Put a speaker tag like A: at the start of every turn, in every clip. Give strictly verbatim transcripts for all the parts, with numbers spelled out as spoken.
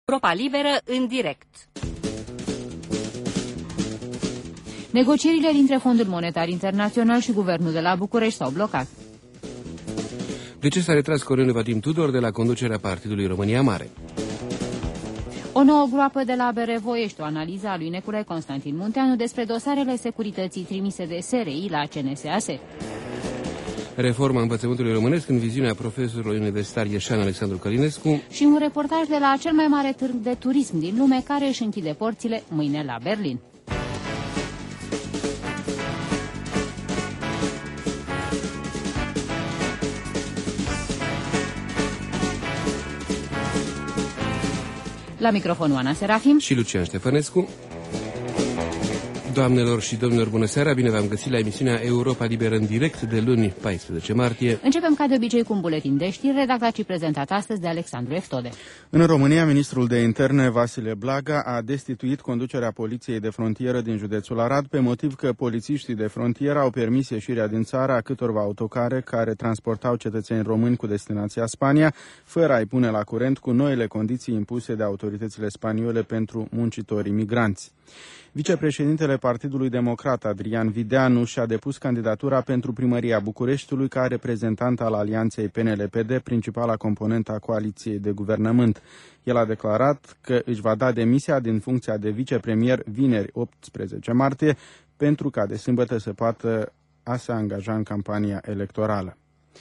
A: Europa Liberă în direct.
B: Negocierile dintre Fondul Monetar Internațional și Guvernul de la București s-au blocat.
C: De ce s-a retras Corneliu Vadim Tudor de la conducerea Partidului România Mare?
B: O nouă groapă de la Berevoiești, o analiză a lui Neculae Constantin Munteanu despre dosarele securității trimise de S R I la C N S A S.
C: Reforma învățământului românesc în viziunea profesorului universitar ieșan Alexandru Călinescu.
B: Și un reportaj de la cel mai mare târg de turism din lume care își închide porțile mâine la Berlin. La microfonul Ana Serafim
C: și Lucian Ștefănescu. Doamnelor și domnilor, bună seara, bine v-am găsit la emisiunea Europa Liberă în direct de luni paisprezece martie.
B: Începem ca de obicei cu un buletin de știri redactat și prezentat astăzi de Alexandru Eftode.
D: În România, ministrul de interne Vasile Blaga a destituit conducerea poliției de frontieră din județul Arad pe motiv că polițiștii de frontieră au permis ieșirea din țară a câtorva autocare care transportau cetățeni români cu destinația Spania, fără a-i pune la curent cu noile condiții impuse de autoritățile spaniole pentru muncitorii migranți. Vicepreședintele Partidului Democrat, Adrian Videanu, și-a depus candidatura pentru primăria Bucureștiului ca reprezentant al alianței P N L P D, principala componentă a coaliției de guvernământ. El a declarat că își va da demisia din funcția de vicepremier vineri optsprezece martie, pentru ca de sâmbătă să poată a se angaja în campania electorală.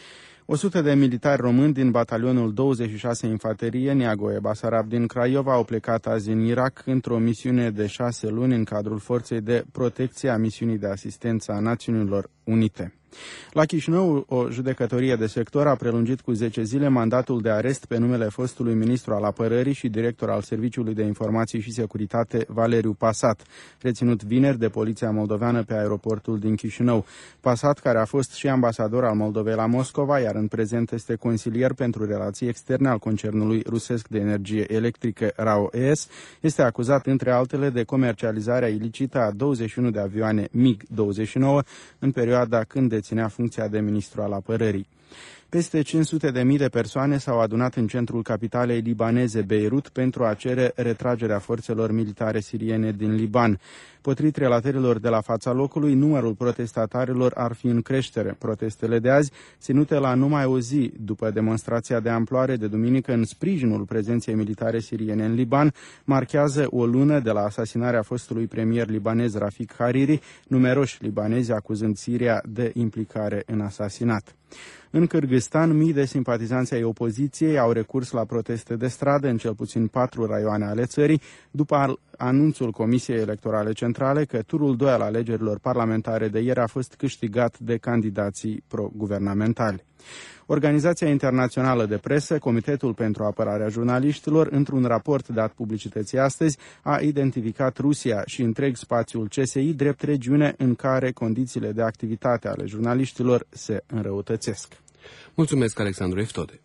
D: o sută de militari români din batalionul douăzeci și șase Infanterie Neagoe Basarab din Craiova au plecat azi în Irak într-o misiune de șase luni în cadrul forței de protecție a misiunii de asistență a Națiunilor Unite. La Chișinău, o judecătorie de sector a prelungit cu zece zile mandatul de arest pe numele fostului ministru al apărării și director al Serviciului de Informații și Securitate, Valeriu Pasat, reținut vineri de poliția moldoveană pe aeroportul din Chișinău. Pasat, care a fost și ambasador al Moldovei la Moscova, iar în prezent este consilier pentru relații externe al concernului rusesc de energie electrică RAO E S, este acuzat, între altele, de comercializarea ilicită a douăzeci și unu de avioane MiG douăzeci și nouă în perioada când deținea funcția de ministru al apărării. Peste cinci sute de mii de persoane s-au adunat în centrul capitalei libaneze, Beirut, pentru a cere retragerea forțelor militare siriene din Liban. Potrivit relatărilor de la fața locului, numărul protestatarilor ar fi în creștere. Protestele de azi, ținute la numai o zi după demonstrația de amploare de duminică în sprijinul prezenței militare siriene în Liban, marchează o lună de la asasinarea fostului premier libanez Rafik Hariri, numeroși libanezi acuzând Siria de implicare în asasinat. În Kârgâzstan, mii de simpatizanți ai opoziției au recurs la proteste de stradă în cel puțin patru raioane ale țării, după anunțul Comisiei Electorale Centrale că turul doi al alegerilor parlamentare de ieri a fost câștigat de candidații pro-guvernamentali. Organizația Internațională de Presă, Comitetul pentru Apărarea Jurnaliștilor, într-un raport dat publicității astăzi, a identificat Rusia și întreg spațiul C S I drept regiune în care condițiile de activitate ale jurnaliștilor se înrăutățesc.
C: Mulțumesc, Alexandru Eftode.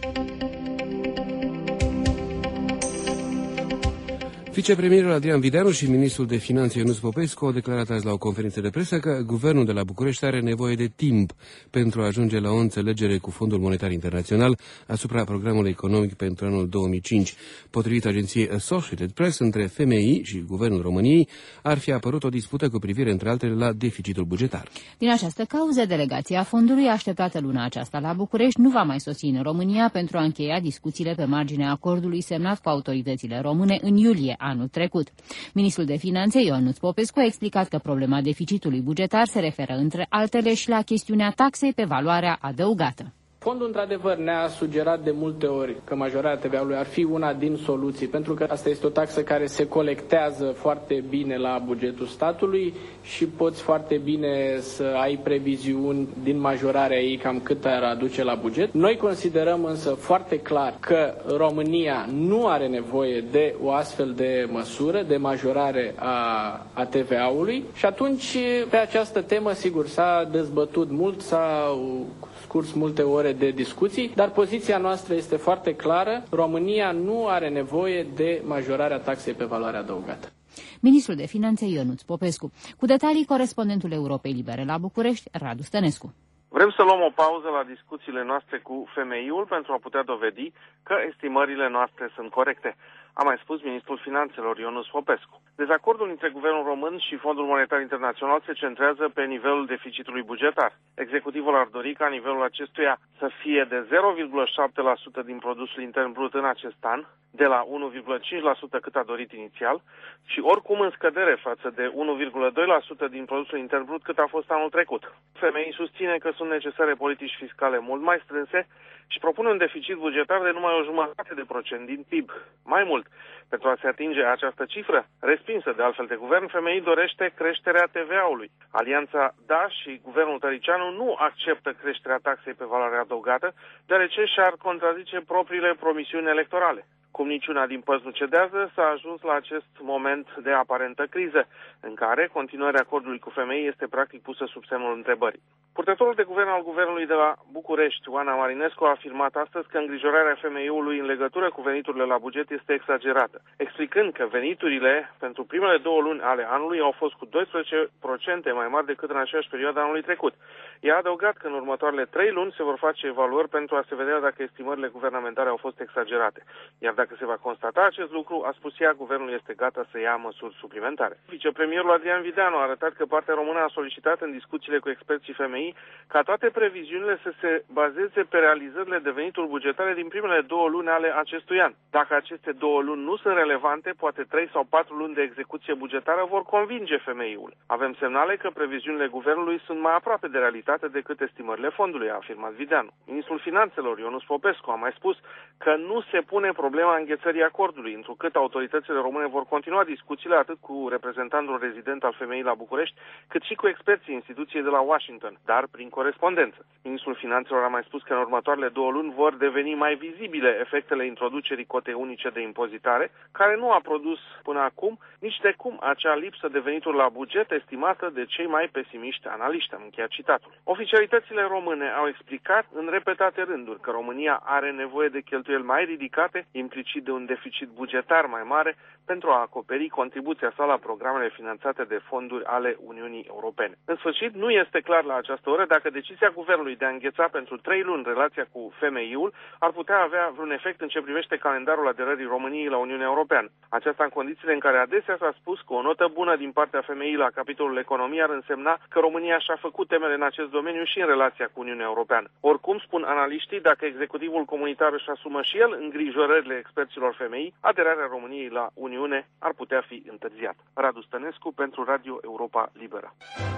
C: Vicepremierul Adrian Videanu și ministrul de Finanțe Ionuț Popescu au declarat azi la o conferință de presă că guvernul de la București are nevoie de timp pentru a ajunge la o înțelegere cu Fondul Monetar Internațional asupra programului economic pentru anul două mii cinci. Potrivit agenției Associated Press, între F M I și Guvernul României ar fi apărut o dispută cu privire, între altele, la deficitul bugetar.
B: Din această cauză, delegația fondului, așteptată luna aceasta la București, nu va mai sosi în România pentru a încheia discuțiile pe marginea acordului semnat cu autoritățile române în iulie anul trecut. Ministrul de Finanțe, Ionuț Popescu, a explicat că problema deficitului bugetar se referă, între altele, și la chestiunea taxei pe valoarea adăugată.
E: Fondul, într-adevăr, ne-a sugerat de multe ori că majorarea T V A-ului ar fi una din soluții, pentru că asta este o taxă care se colectează foarte bine la bugetul statului și poți foarte bine să ai previziuni din majorarea ei cam cât ar aduce la buget. Noi considerăm însă foarte clar că România nu are nevoie de o astfel de măsură, de majorare a, a T V A-ului și atunci pe această temă, sigur, s-a dezbătut mult, s-a scurs multe ore de discuții, dar poziția noastră este foarte clară. România nu are nevoie de majorarea taxei pe valoare adăugată.
B: Ministrul de Finanțe Ionuț Popescu. Cu detalii, corespondentul Europei Libere la București, Radu Stănescu.
F: Vrem să luăm o pauză la discuțiile noastre cu F M I-ul pentru a putea dovedi că estimările noastre sunt corecte. a mai spus ministrul Finanțelor Ionuț Popescu. Dezacordul între Guvernul Român și Fondul Monetar Internațional se centrează pe nivelul deficitului bugetar. Executivul ar dori ca nivelul acestuia să fie de zero virgulă șapte la sută din produsul intern brut în acest an, de la unu virgulă cinci la sută cât a dorit inițial, și oricum în scădere față de unu virgulă doi la sută din produsul intern brut cât a fost anul trecut. F M I susține că sunt necesare politici fiscale mult mai strânse și propune un deficit bugetar de numai o jumătate de procent din P I B. Mai mult, pentru a se atinge această cifră, respinsă de altfel de guvern, F M I dorește creșterea T V A-ului. Alianța D A și guvernul Tăricianu nu acceptă creșterea taxei pe valoare adăugată, deoarece și-ar contrazice propriile promisiuni electorale. Cum niciuna din părți nu cedează, s-a ajuns la acest moment de aparentă criză, în care continuarea acordului cu F M I este practic pusă sub semnul întrebării. Purtătorul de guvern al guvernului de la București, Oana Marinescu, a afirmat astăzi că îngrijorarea F M I-ului în legătură cu veniturile la buget este exagerată, explicând că veniturile pentru primele două luni ale anului au fost cu doisprezece la sută mai mari decât în aceeași perioadă anului trecut. I-a adăugat că în următoarele trei luni se vor face evaluări pentru a se vedea dacă estimările guvernamentale au fost exagerate. Iar dacă se va constata acest lucru, a spus ea, guvernul este gata să ia măsuri suplimentare. Vicepremierul Adrian Videanu a arătat că partea română a solicitat în discuțiile cu experții F M I ca toate previziunile să se bazeze pe realizările de venituri bugetare din primele două luni ale acestui an. Dacă aceste două luni nu sunt relevante, poate trei sau patru luni de execuție bugetară vor convinge F M I-ul. Avem semnale că previziunile guvernului sunt mai aproape de realitate decât estimările fondului, a afirmat Videanu. Ministrul Finanțelor Ionuț Popescu a mai spus că nu se pune problema înghețării acordului, întrucât autoritățile române vor continua discuțiile atât cu reprezentantul rezident al F M I la București, cât și cu experții instituției de la Washington, dar prin corespondență. Ministrul Finanțelor a mai spus că în următoarele două luni vor deveni mai vizibile efectele introducerii cotei unice de impozitare, care nu a produs până acum nici de cum acea lipsă de venituri la buget estimată de cei mai pesimiști analiști, am încheiat citatul. Oficialitățile române au explicat în repetate rânduri că România are nevoie de cheltuieli mai ridicate, implicit de un deficit bugetar mai mare, pentru a acoperi contribuția sa la programele finanțate de fonduri ale Uniunii Europene. În sfârșit, nu este clar la această oră dacă decizia guvernului de a îngheța pentru trei luni relația cu F M I-ul ar putea avea vreun efect în ce privește calendarul aderării României la Uniunea Europeană. Aceasta în condițiile în care adesea s-a spus că o notă bună din partea F M I la capitolul economie ar însemna că România și-a făcut temele în acest domeniu și în relația cu Uniunea Europeană. Oricum, spun analiștii, dacă executivul comunitar își asumă și el îngrijorările experților F M I, aderarea României la Uniune ar putea fi întârziată. Radu Stănescu pentru Radio Europa Liberă.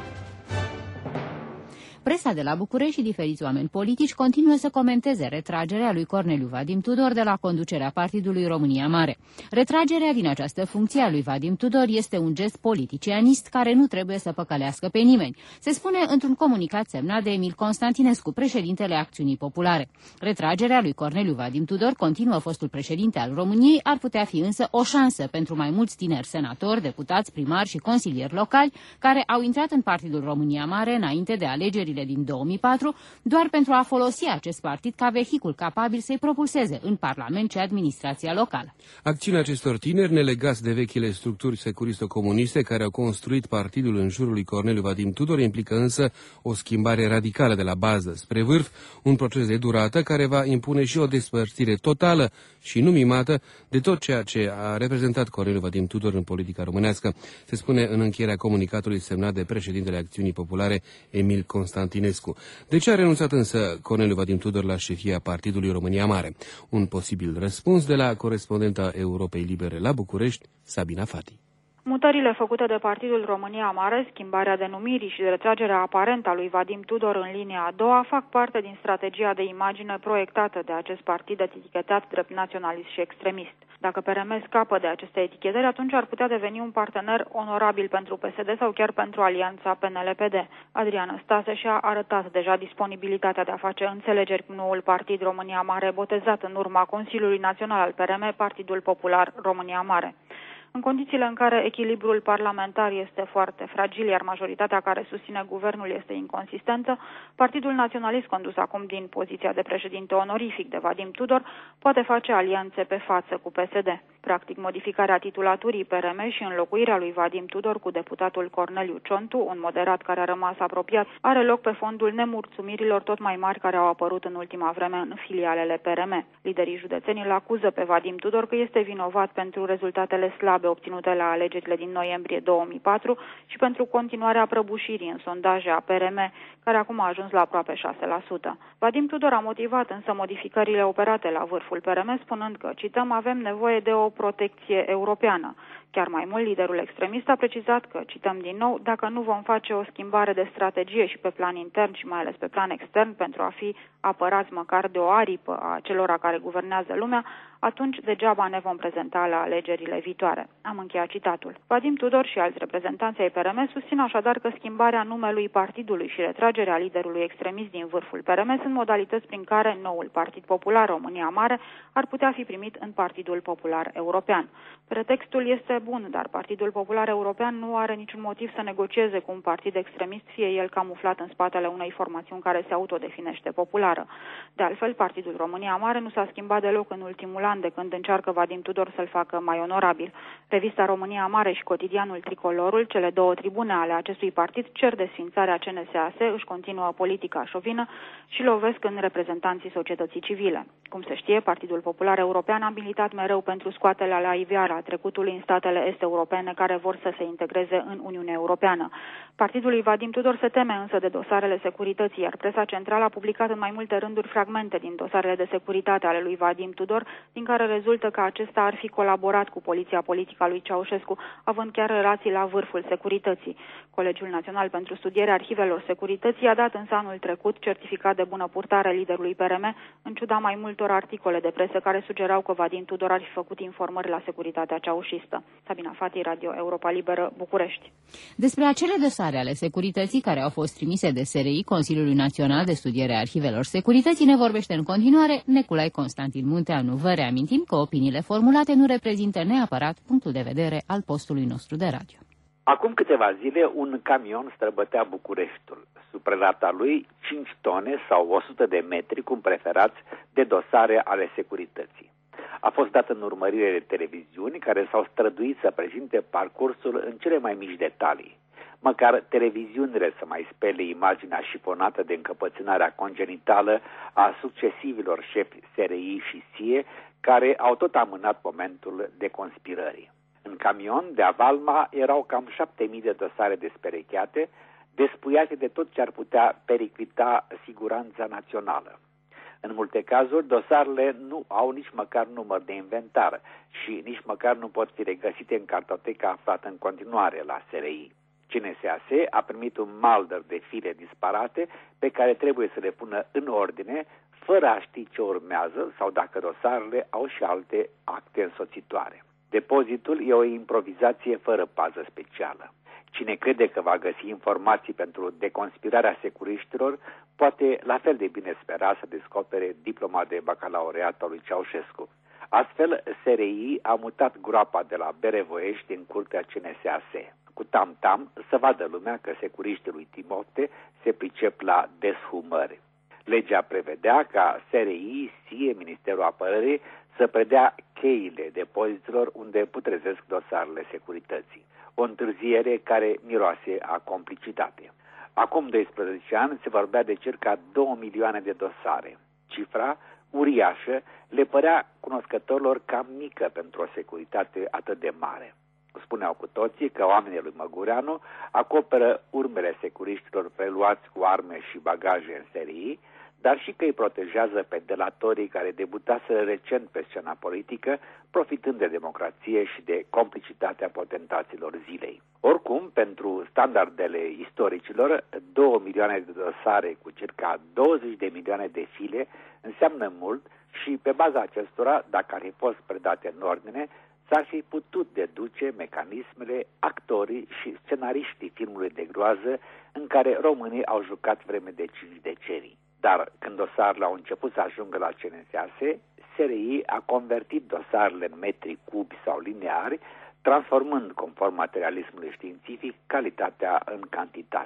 B: Presa de la București și diferiți oameni politici continuă să comenteze retragerea lui Corneliu Vadim Tudor de la conducerea Partidului România Mare. Retragerea din această funcție a lui Vadim Tudor este un gest politicianist care nu trebuie să păcălească pe nimeni, se spune într-un comunicat semnat de Emil Constantinescu, președintele Acțiunii Populare. Retragerea lui Corneliu Vadim Tudor, continuă fostul președinte al României, ar putea fi însă o șansă pentru mai mulți tineri senatori, deputați, primari și consilieri locali care au intrat în Partidul România Mare înainte de alegeri din două mii patru, doar pentru a folosi acest partid ca vehicul capabil să-i propulseze în Parlament și administrația locală.
C: Acțiunea acestor tineri, nelegați de vechile structuri securisto-comuniste care au construit partidul în jurul lui Corneliu Vadim Tudor, implică însă o schimbare radicală de la bază spre vârf, un proces de durată care va impune și o despărțire totală și nu mimată de tot ceea ce a reprezentat Corneliu Vadim Tudor în politica românească, se spune în încheierea comunicatului semnat de președintele Acțiunii Populare, Emil Constantinescu. De ce a renunțat însă Corneliu Vadim Tudor la șefia Partidului România Mare? Un posibil răspuns de la corespondenta Europei Libere la București, Sabina Fati.
G: Mutările făcute de Partidul România Mare, schimbarea denumirii și retragerea aparentă a lui Vadim Tudor în linia a doua fac parte din strategia de imagine proiectată de acest partid etichetat drept naționalist și extremist. Dacă P R M scapă de aceste etichetări, atunci ar putea deveni un partener onorabil pentru P S D sau chiar pentru alianța P N L P D. Adrian Stase și-a arătat deja disponibilitatea de a face înțelegeri cu noul partid România Mare, botezat în urma Consiliului Național al P R M, Partidul Popular România Mare. În condițiile în care echilibrul parlamentar este foarte fragil, iar majoritatea care susține guvernul este inconsistentă, Partidul Naționalist, condus acum din poziția de președinte onorific de Vadim Tudor, poate face alianțe pe față cu P S D. Practic, modificarea titulaturii P R M și înlocuirea lui Vadim Tudor cu deputatul Corneliu Ciontu, un moderat care a rămas apropiat, are loc pe fondul nemulțumirilor tot mai mari care au apărut în ultima vreme în filialele P R M. Liderii județeni îl acuză pe Vadim Tudor că este vinovat pentru rezultatele slabe obținute la alegerile din noiembrie două mii patru și pentru continuarea prăbușirii în sondaje a P R M, care acum a ajuns la aproape șase la sută. Vadim Tudor a motivat însă modificările operate la vârful P R M, spunând că, cităm, avem nevoie de o protecție europeană. Chiar mai mult, liderul extremist a precizat că, cităm din nou, dacă nu vom face o schimbare de strategie și pe plan intern și mai ales pe plan extern pentru a fi apărați măcar de o aripă a celora care guvernează lumea, atunci degeaba ne vom prezenta la alegerile viitoare. Am încheiat citatul. Vadim Tudor și alți reprezentanți ai P R M susțin așadar că schimbarea numelui partidului și retragerea liderului extremist din vârful P R M sunt modalități prin care noul Partid Popular România Mare ar putea fi primit în Partidul Popular European. Pretextul este bun, dar Partidul Popular European nu are niciun motiv să negocieze cu un partid extremist, fie el camuflat în spatele unei formațiuni care se autodefinește populară. De altfel, Partidul România Mare nu s-a schimbat deloc în ultimul an, de când încearcă Vadim Tudor să-l facă mai onorabil. Revista România Mare și cotidianul Tricolorul, cele două tribune ale acestui partid, cer desființarea C N S A S, își continuă politica șovină și lovesc în reprezentanții societății civile. Cum se știe, Partidul Popular European a militat mereu pentru scoaterea la iveală a trecutului în statele est-europene care vor să se integreze în Uniunea Europeană. Partidul lui Vadim Tudor se teme însă de dosarele securității, iar presa centrală a publicat în mai multe rânduri fragmente din dosarele de securitate ale lui Vadim Tudor, din care rezultă că acesta ar fi colaborat cu poliția politică a lui Ceaușescu, având chiar relații la vârful securității. Colegiul Național pentru Studierea Arhivelor Securității a dat însă anul trecut certificat de bună purtare liderului P R M, în ciuda mai multor articole de presă care sugerau că Vadim Tudor ar fi făcut informări la securitatea ceaușistă. Sabina Fati, Radio Europa Liberă, București.
B: Despre acele dosare ale securității care au fost trimise de S R I, Consiliului Național de Studiere a Arhivelor Securității, ne vorbește în continuare Neculai Constantin Munteanu. Vă reamintim că opiniile formulate nu reprezintă neapărat punctul de vedere al postului nostru de radio.
H: Acum câteva zile, un camion străbătea Bucureștiul. Sub prelata lui, cinci tone sau o sută de metri, cum preferați, de dosare ale securității. A fost dat în urmărire de televiziuni care s-au străduit să prezinte parcursul în cele mai mici detalii. Măcar televiziunile să mai spele imaginea șifonată de încăpățânarea congenitală a succesivilor șefi S R I și S I E, care au tot amânat momentul de conspirării. În camion de Avalma erau cam șapte mii de dosare desperecheate, despuiate de tot ce ar putea periclita siguranța națională. În multe cazuri, dosarele nu au nici măcar număr de inventar și nici măcar nu pot fi regăsite în cartoteca aflată în continuare la S R I. C N S A S a primit un maldăr de file disparate pe care trebuie să le pună în ordine, fără a ști ce urmează sau dacă dosarele au și alte acte însoțitoare. Depozitul e o improvizație fără pază specială. Cine crede că va găsi informații pentru deconspirarea securiștilor, poate la fel de bine spera să descopere diploma de bacalaureat al lui Ceaușescu. Astfel, S R I a mutat groapa de la Berevoiești în curtea C N S A S. Cu tam-tam să vadă lumea că securiștii lui Timofte se pricep la deshumări. Legea prevedea ca S R I, S I E, Ministerul Apărării să predea cheile depozitelor unde putrezesc dosarele securității. O întârziere care miroase a complicitate. Acum doisprezece ani se vorbea de circa două milioane de dosare. Cifra, uriașă, le părea cunoscătorilor cam mică pentru o securitate atât de mare. Spuneau cu toții că oamenii lui Măgureanu acoperă urmele securiștilor preluați cu arme și bagaje în S R I, dar și că îi protejează pe delatorii care debutaseră recent pe scena politică, profitând de democrație și de complicitatea potentaților zilei. Oricum, pentru standardele istoricilor, două milioane de dosare cu circa douăzeci de milioane de file înseamnă mult și pe baza acestora, dacă ar fi fost predate în ordine, s-ar fi putut deduce mecanismele, actorii și scenariștii filmului de groază în care românii au jucat vreme de cinci decenii. Dar când dosarele au început să ajungă la C N S A S, S R I a convertit dosarele în metri cubi sau lineari, transformând, conform materialismului științific, calitatea în cantitate.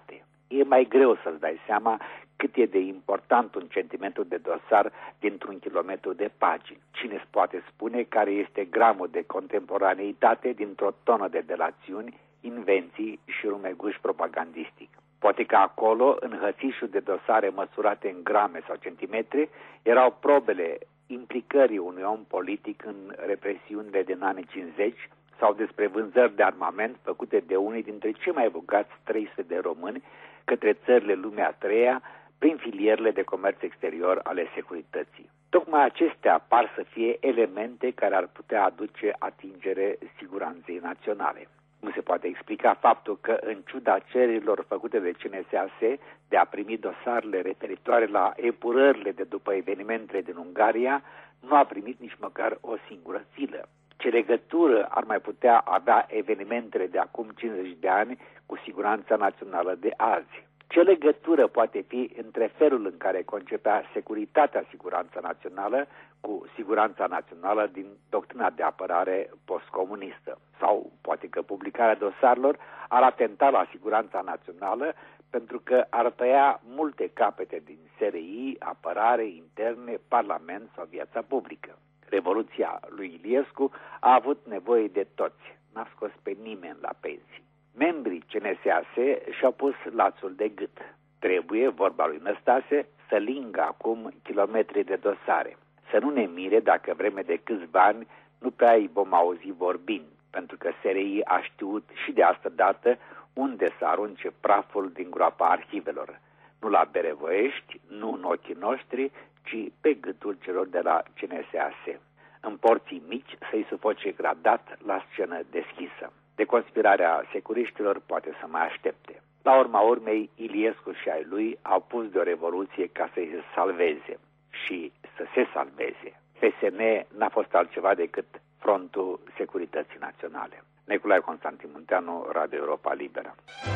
H: E mai greu să-ți dai seama cât e de important un centimetru de dosar dintr-un kilometru de pagini. Cine îți poate spune care este gramul de contemporaneitate dintr-o tonă de delațiuni, invenții și rumeguș propagandistic? Poate că acolo, în hățișul de dosare măsurate în grame sau centimetri, erau probele implicării unui om politic în represiunile din anii cincizeci sau despre vânzări de armament făcute de unii dintre cei mai bogați trei sute de români către țările lumea a treia prin filierele de comerț exterior ale securității. Tocmai acestea par să fie elemente care ar putea aduce atingere siguranței naționale. Nu se poate explica faptul că, în ciuda cererilor făcute de C N S A S de a primi dosarele referitoare la epurările de după evenimentele din Ungaria, nu a primit nici măcar o singură filă. Ce legătură ar mai putea avea evenimentele de acum cincizeci de ani cu siguranța națională de azi? Ce legătură poate fi între felul în care concepea securitatea siguranța națională cu siguranța națională din doctrina de apărare postcomunistă? Sau poate că publicarea dosarelor ar atenta la siguranța națională pentru că ar tăia multe capete din S R I, apărare, interne, parlament sau viața publică. Revoluția lui Iliescu a avut nevoie de toți, n-a scos pe nimeni la pensii. Membrii C N S A S și-au pus lațul de gât. Trebuie, vorba lui Năstase, să lingă acum kilometri de dosare. Să nu ne mire dacă vreme de câțiva ani nu prea îi vom auzi vorbind, pentru că S R I a știut și de asta dată unde să arunce praful din groapa arhivelor. Nu la Berevoiești, nu în ochii noștri, ci pe gâtul celor de la C N S A S. În porții mici să-i sufoce gradat la scenă deschisă. De conspirarea securiștilor poate să mai aștepte. La urma urmei, Iliescu și ai lui au pus de o revoluție ca să se salveze și să se salveze. F S N n-a fost altceva decât Frontul Securității Naționale. Nicolae Constantin Munteanu, Radio Europa Liberă.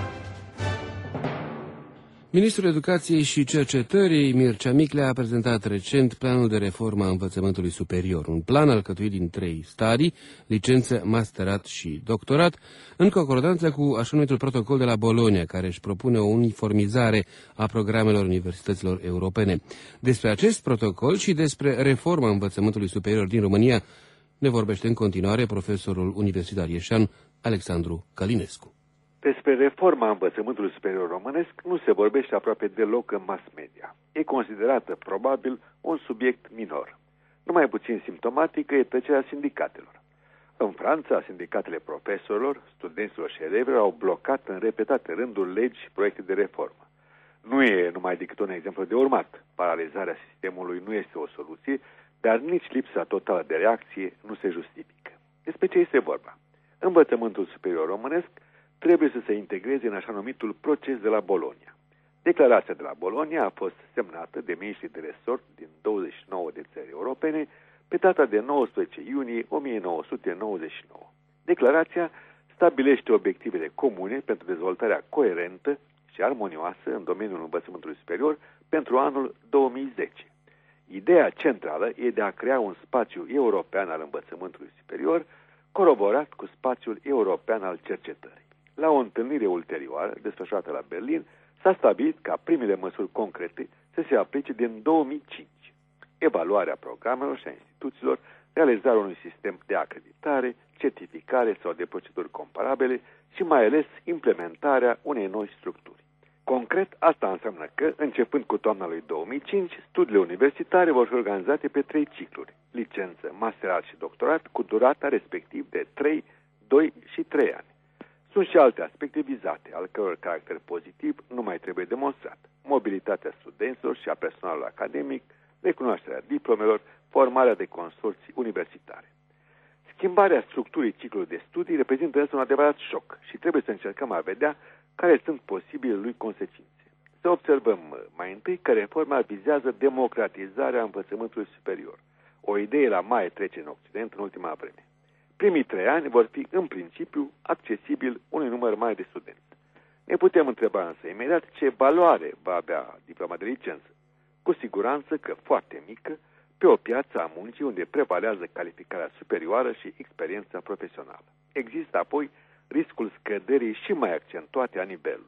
C: Ministrul Educației și Cercetării, Mircea Miclea, a prezentat recent planul de reformă a învățământului superior, un plan alcătuit din trei stadii, licență, masterat și doctorat, în concordanță cu așa numitul protocol de la Bologna, care își propune o uniformizare a programelor universităților europene. Despre acest protocol și despre reforma învățământului superior din România ne vorbește în continuare profesorul universitar ieșan Alexandru Călinescu.
I: Despre reforma învățământului superior românesc nu se vorbește aproape deloc în mass media. E considerată, probabil, un subiect minor. Numai puțin simptomatică e tăcerea sindicatelor. În Franța, sindicatele profesorilor, studenților și elevilor au blocat în repetate rânduri legi și proiecte de reformă. Nu e numai decât un exemplu de urmat. Paralizarea sistemului nu este o soluție, dar nici lipsa totală de reacție nu se justifică. Despre ce este vorba? Învățământul superior românesc trebuie să se integreze în așa numitul proces de la Bologna. Declarația de la Bologna a fost semnată de miniștrii de resort din douăzeci și nouă de țări europene pe data de nouăsprezece iunie o mie nouă sute nouăzeci și nouă. Declarația stabilește obiectivele comune pentru dezvoltarea coerentă și armonioasă în domeniul învățământului superior pentru anul două mii zece. Ideea centrală e de a crea un spațiu european al învățământului superior, coroborat cu spațiul european al cercetării. La o întâlnire ulterioară, desfășurată la Berlin, s-a stabilit ca primele măsuri concrete să se aplice din două mii cinci. Evaluarea programelor și a instituțiilor, realizarea unui sistem de acreditare, certificare sau de proceduri comparabile și mai ales implementarea unei noi structuri. Concret, asta înseamnă că, începând cu toamna lui două mii cinci, studiile universitare vor fi organizate pe trei cicluri, licență, masterat și doctorat, cu durata respectiv de trei, doi și trei ani. Sunt și alte aspecte vizate, al căror caracter pozitiv nu mai trebuie demonstrat. Mobilitatea studenților și a personalului academic, recunoașterea diplomelor, formarea de consorții universitare. Schimbarea structurii ciclului de studii reprezintă însă un adevărat șoc și trebuie să încercăm a vedea care sunt posibile lui consecințe. Să observăm mai întâi că reforma vizează democratizarea învățământului superior. O idee la mai trece în Occident în ultima vreme. Primii trei ani vor fi, în principiu, accesibil unui număr mare de studenți. Ne putem întreba însă imediat ce valoare va avea diploma de licență. Cu siguranță că foarte mică, pe o piață a muncii unde prevalează calificarea superioară și experiența profesională. Există apoi riscul scăderii și mai accentuate a nivelului.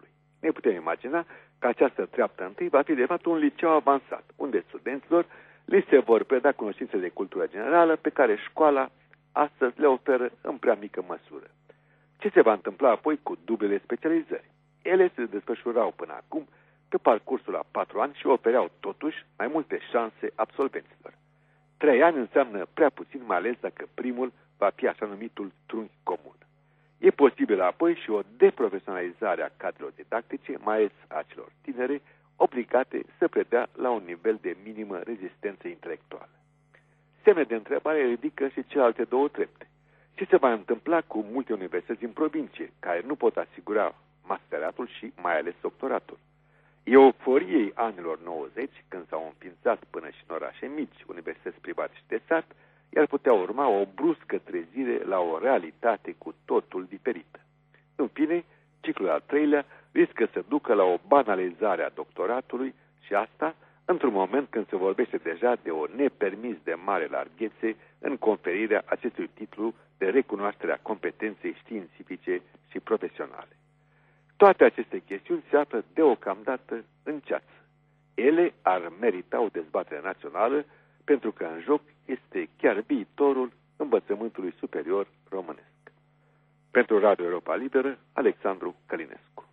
I: Ne putem imagina că această treaptă întâi va fi de fapt un liceu avansat, unde studenților li se vor preda cunoștințe de cultură generală pe care școala astăzi le oferă în prea mică măsură. Ce se va întâmpla apoi cu dublele specializări? Ele se desfășurau până acum pe parcursul a patru ani și ofereau totuși mai multe șanse absolvenților. Trei ani înseamnă prea puțin, mai ales dacă primul va fi așa numitul trunchi comun. E posibil apoi și o deprofesionalizare a cadrelor didactice, mai ales a celor tinere, obligate să predea la un nivel de minimă rezistență intelectuală. Semne de întrebare ridică și celelalte două trepte. Ce se va întâmpla cu multe universități din provincie, care nu pot asigura masteratul și mai ales doctoratul? Euforiei anilor nouăzeci, când s-au înființat până și în orașe mici universități private și de sat, iar putea urma o bruscă trezire la o realitate cu totul diferită. În fine, ciclul al treilea riscă să ducă la o banalizare a doctoratului și asta într-un moment când se vorbește deja de o nepermis de mare larghețe în conferirea acestui titlu de recunoaștere a competenței științifice și profesionale. Toate aceste chestiuni se află deocamdată în ceață. Ele ar merita o dezbatere națională, pentru că în joc este chiar viitorul învățământului superior românesc. Pentru Radio Europa Liberă, Alexandru Călinescu.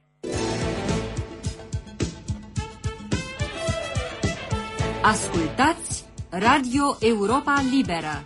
A: Ascultați Radio Europa Liberă.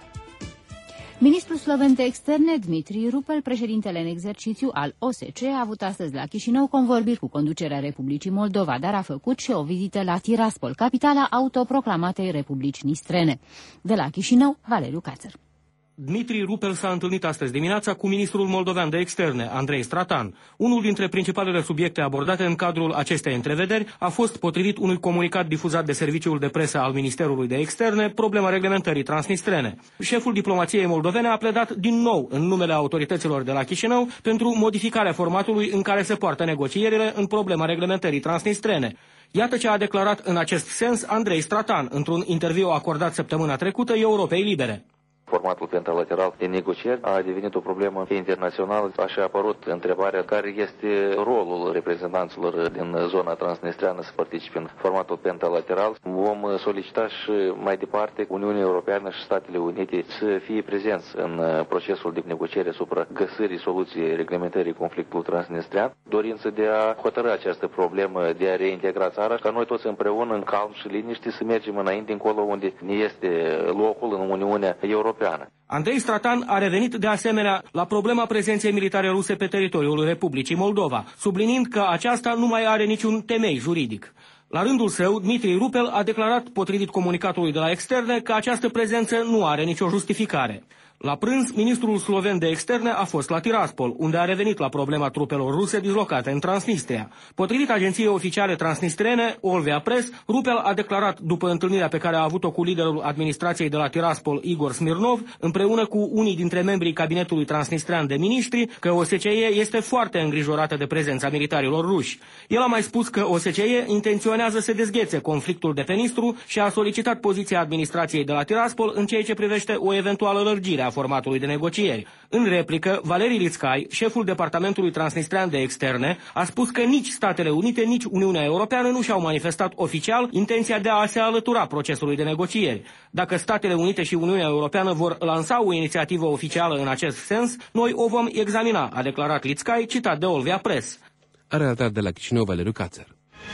B: Ministrul sloven de externe, Dmitri Rupel, președintele în exercițiu al O S C E, a avut astăzi la Chișinău convorbiri cu conducerea Republicii Moldova, dar a făcut și o vizită la Tiraspol, capitala autoproclamatei Republici Nistrene. De la Chișinău, Valeriu Cațăr.
J: Dmitri Rupel s-a întâlnit astăzi dimineața cu ministrul moldovean de externe, Andrei Stratan. Unul dintre principalele subiecte abordate în cadrul acestei întrevederi a fost, potrivit unui comunicat difuzat de serviciul de presă al Ministerului de Externe, problema reglementării transnistrene. Șeful diplomației moldovene a pledat din nou în numele autorităților de la Chișinău pentru modificarea formatului în care se poartă negocierile în problema reglementării transnistrene. Iată ce a declarat în acest sens Andrei Stratan într-un interviu acordat săptămâna trecută Europei Libere.
K: Formatul pentalateral de negocieri a devenit o problemă internațională. Așa a apărut întrebarea care este rolul reprezentanților din zona transnistreană să participe în formatul pentalateral. Vom solicita și mai departe Uniunea Europeană și Statele Unite să fie prezenți în procesul de negociere asupra găsirii soluției reglementării conflictului transnistrean, dorință de a hotărâ această problemă, de a reintegra țara, ca noi toți împreună, în calm și liniște, să mergem înainte încolo unde ne este locul în Uniunea Europeană.
J: Andrei Stratan a revenit de asemenea la problema prezenței militare ruse pe teritoriul Republicii Moldova, subliniind că aceasta nu mai are niciun temei juridic. La rândul său, Dmitri Rupel a declarat, potrivit comunicatului de la externe, că această prezență nu are nicio justificare. La prânz, ministrul sloven de externe a fost la Tiraspol, unde a revenit la problema trupelor ruse dislocate în Transnistria. Potrivit agenției oficiale transnistrene, Olvea Press, Rupel a declarat, după întâlnirea pe care a avut-o cu liderul administrației de la Tiraspol, Igor Smirnov, împreună cu unii dintre membrii cabinetului transnistrean de miniștri, că O S C E este foarte îngrijorată de prezența militarilor ruși. El a mai spus că O S C E intenționează să dezghețe conflictul de pe Nistru și a solicitat poziția administrației de la Tiraspol în ceea ce privește o eventuală lărgire a formatului de negocieri. În replică, Valeri Lițcai, șeful Departamentului Transnistrean de Externe, a spus că nici Statele Unite, nici Uniunea Europeană nu și-au manifestat oficial intenția de a se alătura procesului de negocieri. Dacă Statele Unite și Uniunea Europeană vor lansa o inițiativă oficială în acest sens, noi o vom examina, a declarat Lițcai, citat de Olvea Press.
C: A relatat de la Chișinău Valeriu Cațăr.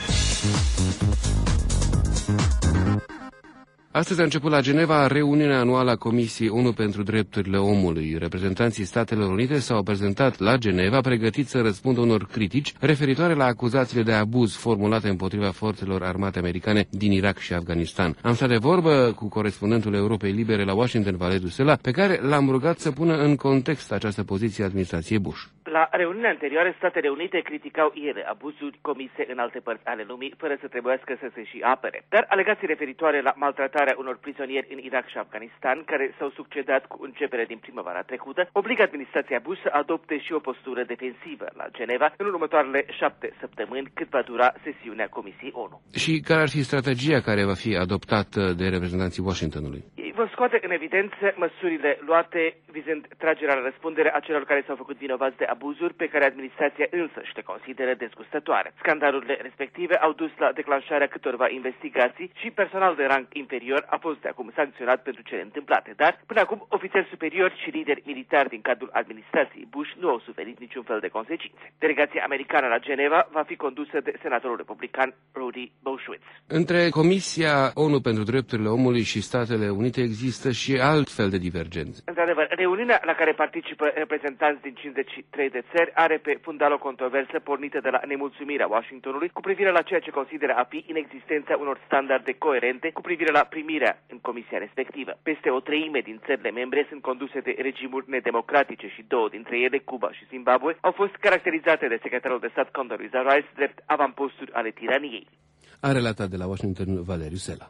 C: Astăzi a început la Geneva reuniunea anuală a Comisiei ONU pentru Drepturile Omului. Reprezentanții Statelor Unite s-au prezentat la Geneva pregătiți să răspundă unor critici referitoare la acuzațiile de abuz formulate împotriva forțelor armate americane din Irak și Afganistan. Am stat de vorbă cu corespondentul Europei Libere la Washington, Valeriu Sela, pe care l-am rugat să pună în context această poziție a administrației Bush.
L: La reuniunea anterioară, Statele Unite criticau ele abuzuri comise în alte părți ale lumii, fără să trebuiască să se și apere. Dar alegații referitoare la maltratarea unor prizonieri în Irak și Afganistan, care s-au succedat cu începerea din primăvara trecută, obligă administrația Bush să adopte și o postură defensivă la Geneva în următoarele șapte săptămâni, cât va dura sesiunea Comisiei ONU.
C: Și care ar fi strategia care va fi adoptată de reprezentanții Washingtonului?
L: Ei vor scoate în evidență măsurile luate vizând tragerea la răspundere a celor care s-au făcut vinovați de abuz abuzuri pe care administrația însăși le consideră dezgustătoare. Scandalurile respective au dus la declanșarea câtorva investigații și personal de rang inferior a fost de acum sancționat pentru cele întâmplate, dar până acum ofițeri superiori și lideri militari din cadrul administrației Bush nu au suferit niciun fel de consecințe. Delegația americană la Geneva va fi condusă de senatorul republican Rudy Boschwitz.
C: Între Comisia ONU pentru Drepturile Omului și Statele Unite există și alt fel de divergențe.
L: Într-adevăr, reuniunea la care participă reprezentanți din cincizeci și trei de țări are pe fundal o controversă pornită de la nemulțumirea Washingtonului cu privire la ceea ce consideră a fi inexistența unor standarde coerente cu privire la primirea în comisia respectivă. Peste o treime din țările membre sunt conduse de regimuri nedemocratice și două dintre ele, Cuba și Zimbabwe, au fost caracterizate de secretarul de stat Condoleezza Rice drept avamposturi ale tiraniei.
C: A relatat de la Washington Valeriu Sela.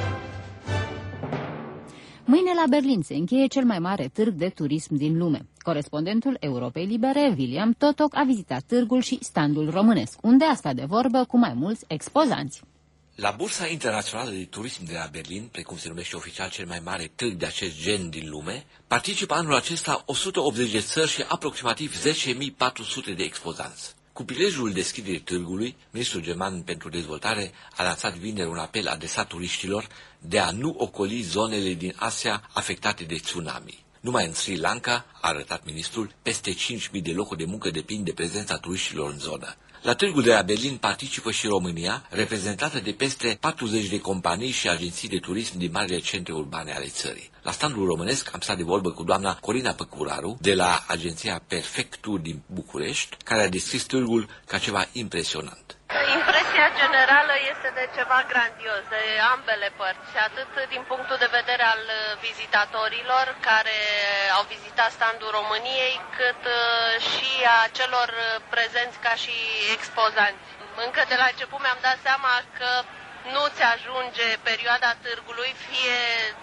B: Mâine la Berlin se încheie cel mai mare târg de turism din lume. Corespondentul Europei Libere, William Totoc, a vizitat târgul și standul românesc, unde a stat de vorbă cu mai mulți expozanți.
M: La Bursa Internațională de Turism de la Berlin, precum se numește oficial cel mai mare târg de acest gen din lume, participă anul acesta o sută optzeci de țări și aproximativ zece mii patru sute de expozanți. Cu prilejul deschiderii târgului, ministrul german pentru dezvoltare a lansat vineri un apel adresat turiștilor de a nu ocoli zonele din Asia afectate de tsunami. Numai în Sri Lanka, a arătat ministrul, peste cinci mii de locuri de muncă depind de prezența turiștilor în zonă. La târgul de la Berlin participă și România, reprezentată de peste patruzeci de companii și agenții de turism din marile centre urbane ale țării. La standul românesc am stat de vorbă cu doamna Corina Păcuraru, de la agenția Perfect Tour din București, care a descris târgul ca ceva impresionant.
N: Impresia generală este de ceva grandios, de ambele părți, atât din punctul de vedere al vizitatorilor care au vizitat standul României, cât și a celor prezenți ca și expozanți. Încă de la început mi-am dat seama că nu-ți ajunge perioada târgului, fie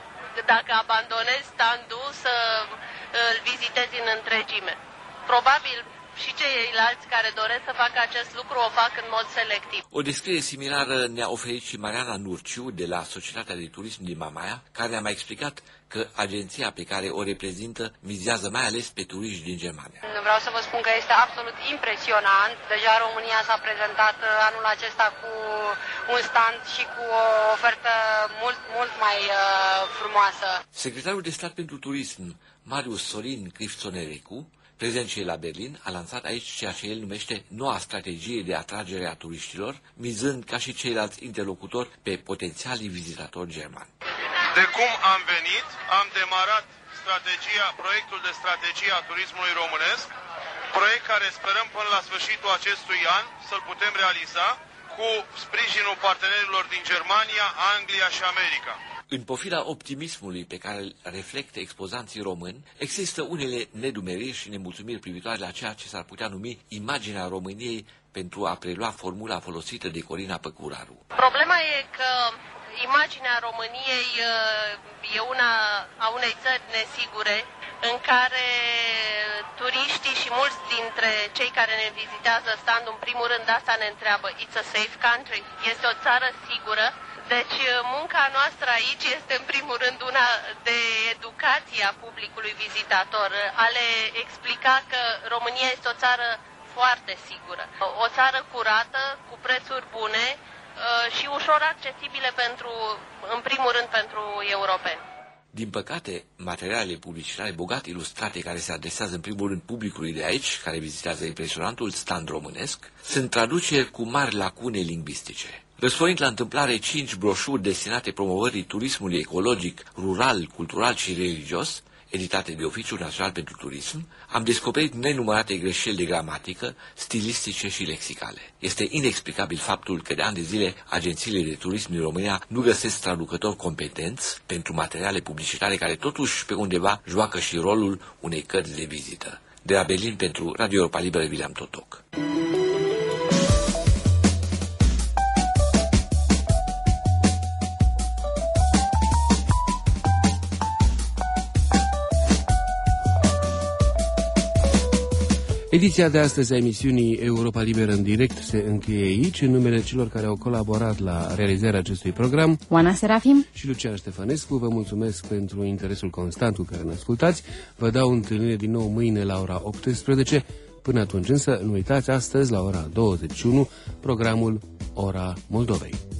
N: dacă abandonezi standul, să îl vizitezi în întregime. Probabil și ceilalți care doresc să facă acest lucru o fac în mod selectiv.
M: O descriere similară ne-a oferit și Mariana Nurciu de la Societatea de Turism din Mamaia, care ne-a mai explicat că agenția pe care o reprezintă vizează mai ales pe turiști din Germania.
N: Vreau să vă spun că este absolut impresionant. Deja România s-a prezentat anul acesta cu un stand și cu o ofertă mult, mult mai uh, frumoasă.
M: Secretarul de stat pentru turism, Marius Sorin Crifțonerecu, prezent și la Berlin, a lansat aici ceea ce el numește noua strategie de atragere a turiștilor, mizând ca și ceilalți interlocutori pe potențialii vizitatori germani.
O: De cum am venit, am demarat strategia, proiectul de strategie a turismului românesc, proiect care sperăm până la sfârșitul acestui an să-l putem realiza cu sprijinul partenerilor din Germania, Anglia și America.
M: În pofida optimismului pe care îl reflectă expozanții români, există unele nedumeriri și nemulțumiri privitoare la ceea ce s-ar putea numi imaginea României pentru a prelua formula folosită de Corina Păcuraru.
N: Problema e că imaginea României e una a unei țări nesigure, în care turiștii și mulți dintre cei care ne vizitează standul, în primul rând asta ne întreabă, it's a safe country, este o țară sigură. Deci munca noastră aici este în primul rând una de educație a publicului vizitator, a le explica că România este o țară foarte sigură, o țară curată, cu prețuri bune și ușor accesibile pentru, în primul rând pentru europeni.
M: Din păcate, materialele publicitare bogat ilustrate care se adresează în primul rând publicului de aici, care vizitează impresionantul stand românesc, sunt traduceri cu mari lacune lingvistice. Răsfăind la întâmplare cinci broșuri destinate promovării turismului ecologic, rural, cultural și religios, editate de Oficiul Național pentru Turism, am descoperit nenumărate greșeli de gramatică, stilistice și lexicale. Este inexplicabil faptul că de ani de zile agențiile de turism din România nu găsesc traducători competenți pentru materiale publicitare care totuși pe undeva joacă și rolul unei cărți de vizită. De la Berlin pentru Radio Europa Liberă, William Totoc.
C: Ediția de astăzi a emisiunii Europa Liberă în direct se încheie aici, în numele celor care au colaborat la realizarea acestui program.
B: Oana Serafim
C: și Lucian Ștefănescu. Vă mulțumesc pentru interesul constant cu care ne ascultați. Vă dau întâlnire din nou mâine la ora optsprezece. Până atunci însă, nu uitați, astăzi la ora douăzeci și unu, programul Ora Moldovei.